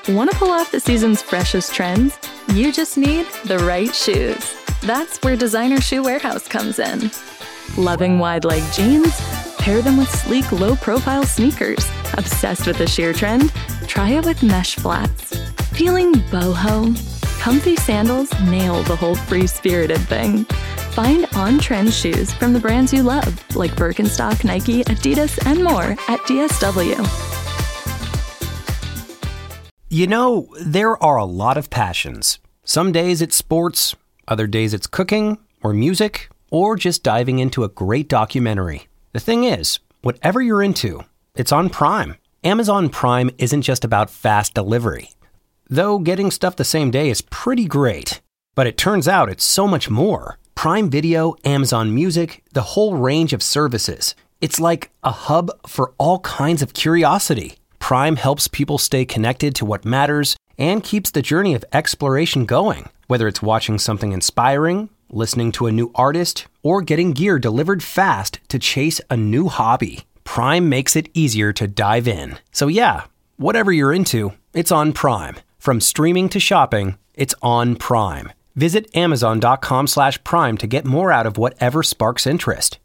Want to pull off the season's freshest trends? You just need the right shoes. That's where Designer Shoe Warehouse comes in. Loving wide-leg jeans? Pair them with sleek, low-profile sneakers. Obsessed with the sheer trend? Try it with mesh flats. Feeling boho? Comfy sandals nail the whole free-spirited thing. Find on-trend shoes from the brands you love, like Birkenstock, Nike, Adidas, and more at DSW. You know, there are a lot of passions. Some days it's sports, other days it's cooking, or music, or just diving into a great documentary. The thing is, whatever you're into, it's on Prime. Amazon Prime isn't just about fast delivery. Though getting stuff the same day is pretty great. But it turns out it's so much more. Prime Video, Amazon Music, the whole range of services. It's like a hub for all kinds of curiosity. Prime helps people stay connected to what matters and keeps the journey of exploration going. Whether it's watching something inspiring, listening to a new artist, or getting gear delivered fast to chase a new hobby, Prime makes it easier to dive in. So yeah, whatever you're into, it's on Prime. From streaming to shopping, it's on Prime. Visit Amazon.com/Prime to get more out of whatever sparks interest.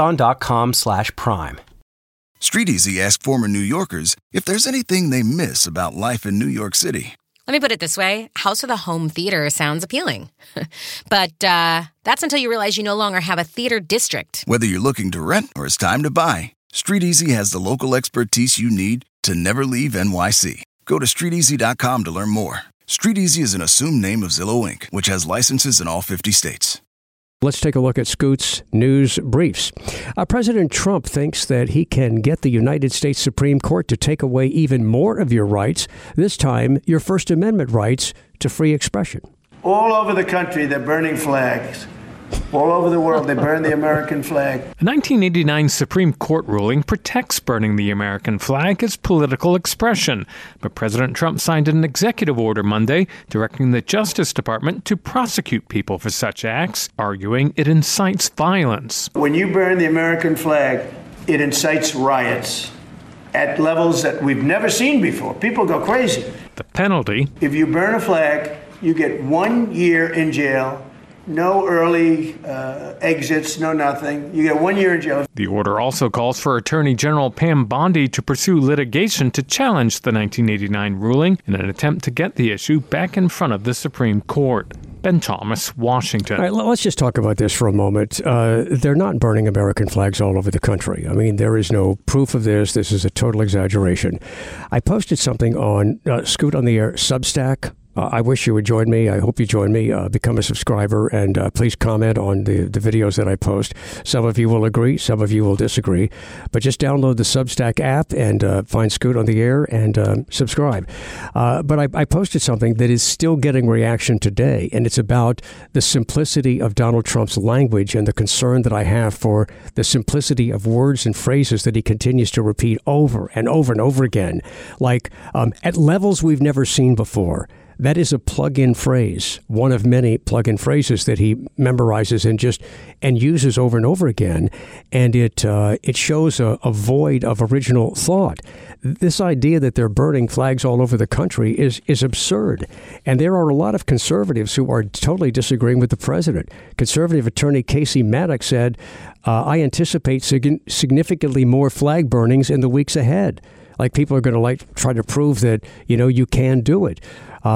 Amazon.com/Prime. StreetEasy asked former New Yorkers if there's anything they miss about life in New York City. Let me put it this way. House with a home theater sounds appealing. But that's until you realize you no longer have a theater district. Whether you're looking to rent or it's time to buy, StreetEasy has the local expertise you need to never leave NYC. Go to StreetEasy.com to learn more. StreetEasy is an assumed name of Zillow Inc., which has licenses in all 50 states. Let's take a look at Scoot's news briefs. President Trump thinks that he can get the United States Supreme Court to take away even more of your rights, this time your First Amendment rights to free expression. All over the country, they're burning flags. All over the world, they burn the American flag. A 1989 Supreme Court ruling protects burning the American flag as political expression. But President Trump signed an executive order Monday directing the Justice Department to prosecute people for such acts, arguing it incites violence. When you burn the American flag, it incites riots at levels that we've never seen before. People go crazy. The penalty: if you burn a flag, you get 1 year in jail. No early exits, no nothing. You get 1 year in jail. The order also calls for Attorney General Pam Bondi to pursue litigation to challenge the 1989 ruling in an attempt to get the issue back in front of the Supreme Court. Ben Thomas, Washington. All right, let's just talk about this for a moment. They're not burning American flags all over the country. I mean, there is no proof of this. This is a total exaggeration. I posted something on Scoot on the Air Substack. I wish you would join me. I hope you join me. Become a subscriber and please comment on the videos that I post. Some of you will agree. Some of you will disagree. But just download the Substack app and find Scoot on the Air and subscribe. But I posted something that is still getting reaction today, and it's about the simplicity of Donald Trump's language and the concern that I have for the simplicity of words and phrases that he continues to repeat over and over and over again, like at levels we've never seen before. That is a plug-in phrase, one of many plug-in phrases that he memorizes and uses over and over again, and it shows a void of original thought. This idea that they're burning flags all over the country is absurd, and there are a lot of conservatives who are totally disagreeing with the president. Conservative attorney Casey Maddox said, "I anticipate significantly more flag burnings in the weeks ahead." Like people are going to try to prove that you can do it.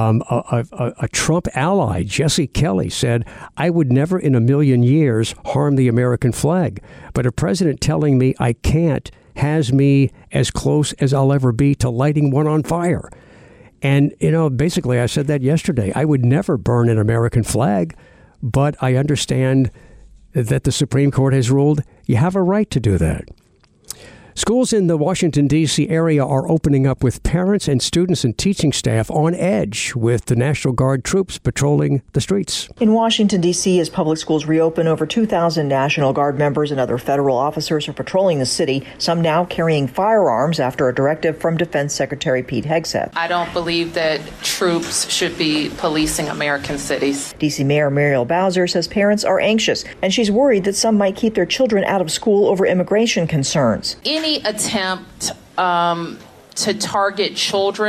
A Trump ally, Jesse Kelly, said, "I would never in a million years harm the American flag. But a president telling me I can't has me as close as I'll ever be to lighting one on fire." And, basically I said that yesterday. I would never burn an American flag, but I understand that the Supreme Court has ruled you have a right to do that. Schools in the Washington, D.C. area are opening up with parents and students and teaching staff on edge with the National Guard troops patrolling the streets. In Washington, D.C., as public schools reopen, over 2,000 National Guard members and other federal officers are patrolling the city, some now carrying firearms after a directive from Defense Secretary Pete Hegseth. I don't believe that troops should be policing American cities. D.C. Mayor Muriel Bowser says parents are anxious, and she's worried that some might keep their children out of school over immigration concerns. Any attempt to target children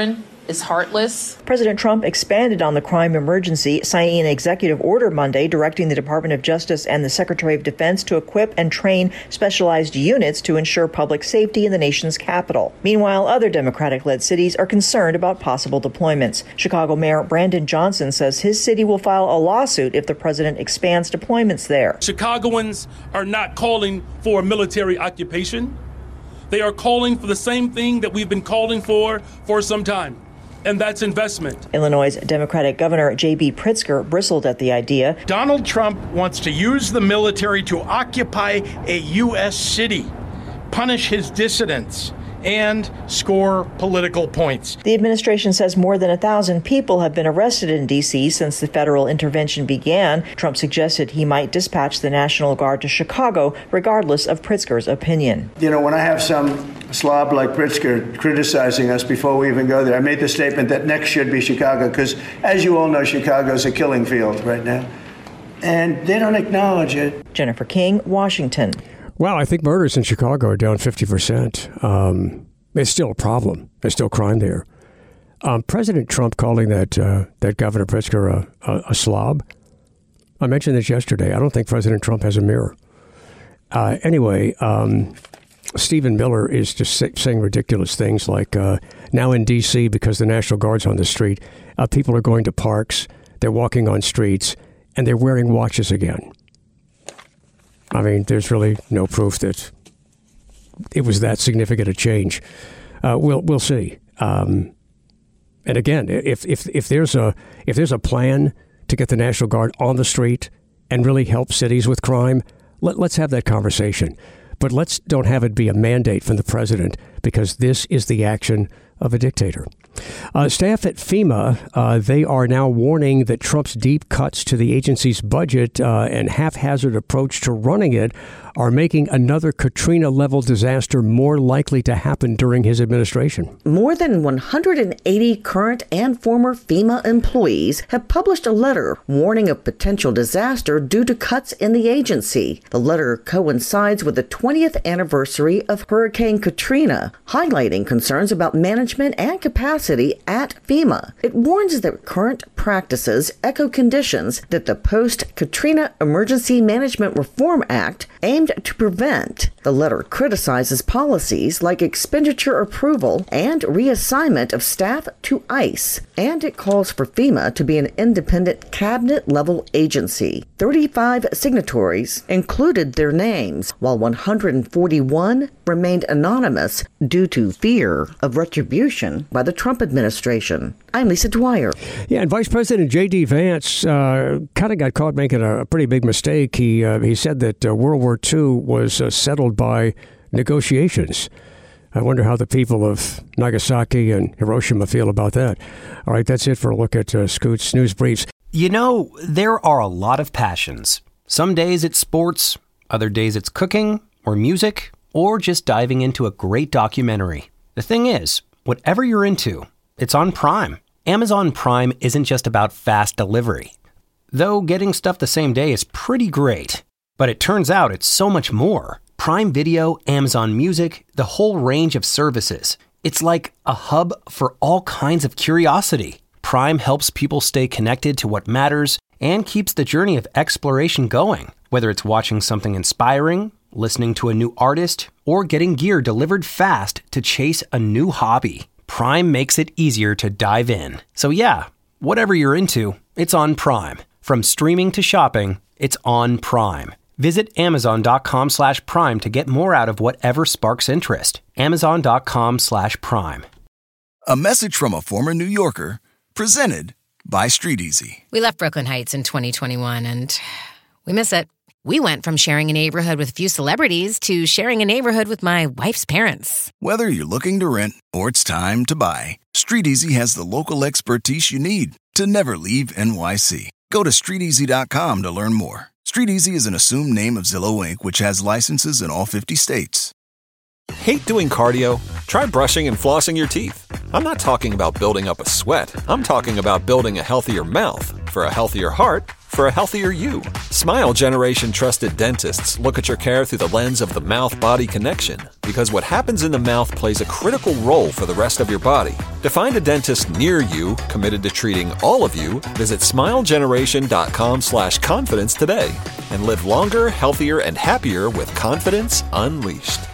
is heartless. President Trump expanded on the crime emergency, signing an executive order Monday directing the Department of Justice and the Secretary of Defense to equip and train specialized units to ensure public safety in the nation's capital. Meanwhile, other Democratic-led cities are concerned about possible deployments. Chicago Mayor Brandon Johnson says his city will file a lawsuit if the president expands deployments there. Chicagoans are not calling for a military occupation. They are calling for the same thing that we've been calling for some time, and that's investment. Illinois' Democratic Governor J.B. Pritzker bristled at the idea. Donald Trump wants to use the military to occupy a U.S. city, punish his dissidents, and score political points. The administration says more than 1,000 people have been arrested in D.C. since the federal intervention began. Trump suggested he might dispatch the National Guard to Chicago, regardless of Pritzker's opinion. You know, when I have some slob like Pritzker criticizing us before we even go there, I made the statement that next should be Chicago, because as you all know, Chicago's a killing field right now. And they don't acknowledge it. Jennifer King, Washington. Well, I think murders in Chicago are down 50%. It's still a problem. There's still crime there. President Trump calling that Governor Pritzker a slob. I mentioned this yesterday. I don't think President Trump has a mirror. Anyway, Stephen Miller is just saying ridiculous things like now in D.C., because the National Guard's on the street, people are going to parks, they're walking on streets, and they're wearing watches again. I mean, there's really no proof that it was that significant a change. We'll see. And again, if there's a plan to get the National Guard on the street and really help cities with crime, let's have that conversation. But let's don't have it be a mandate from the president, because this is the action of a dictator. Staff at FEMA, they are now warning that Trump's deep cuts to the agency's budget and haphazard approach to running it are making another Katrina-level disaster more likely to happen during his administration. More than 180 current and former FEMA employees have published a letter warning of potential disaster due to cuts in the agency. The letter coincides with the 20th anniversary of Hurricane Katrina, highlighting concerns about management and capacity at FEMA. It warns that current practices echo conditions that the post-Katrina Emergency Management Reform Act aimed to prevent. The letter criticizes policies like expenditure approval and reassignment of staff to ICE, and it calls for FEMA to be an independent cabinet-level agency. 35 signatories included their names, while 141 remained anonymous due to fear of retribution by the Trump administration. I'm Lisa Dwyer. Yeah, and Vice President J.D. Vance kind of got caught making a pretty big mistake. He said that World War II was settled by negotiations. I wonder how the people of Nagasaki and Hiroshima feel about that. All right, that's it for a look at Scoot's News Briefs. You know, there are a lot of passions. Some days it's sports, other days it's cooking or music, or just diving into a great documentary. The thing is, whatever you're into, it's on Prime. Amazon Prime isn't just about fast delivery. Though getting stuff the same day is pretty great. But it turns out it's so much more. Prime Video, Amazon Music, the whole range of services. It's like a hub for all kinds of curiosity. Prime helps people stay connected to what matters and keeps the journey of exploration going. Whether it's watching something inspiring, listening to a new artist, or getting gear delivered fast to chase a new hobby, Prime makes it easier to dive in. So yeah, whatever you're into, it's on Prime. From streaming to shopping, it's on Prime. Visit Amazon.com/Prime to get more out of whatever sparks interest. Amazon.com/Prime. A message from a former New Yorker, presented by StreetEasy. We left Brooklyn Heights in 2021 and we miss it. We went from sharing a neighborhood with a few celebrities to sharing a neighborhood with my wife's parents. Whether you're looking to rent or it's time to buy, StreetEasy has the local expertise you need to never leave NYC. Go to StreetEasy.com to learn more. StreetEasy is an assumed name of Zillow Inc., which has licenses in all 50 states. Hate doing cardio? Try brushing and flossing your teeth. I'm not talking about building up a sweat. I'm talking about building a healthier mouth. For a healthier heart, for a healthier you. Smile Generation trusted dentists look at your care through the lens of the mouth-body connection, because what happens in the mouth plays a critical role for the rest of your body. To find a dentist near you committed to treating all of you, visit smilegeneration.com/confidence today and live longer, healthier, and happier with confidence unleashed.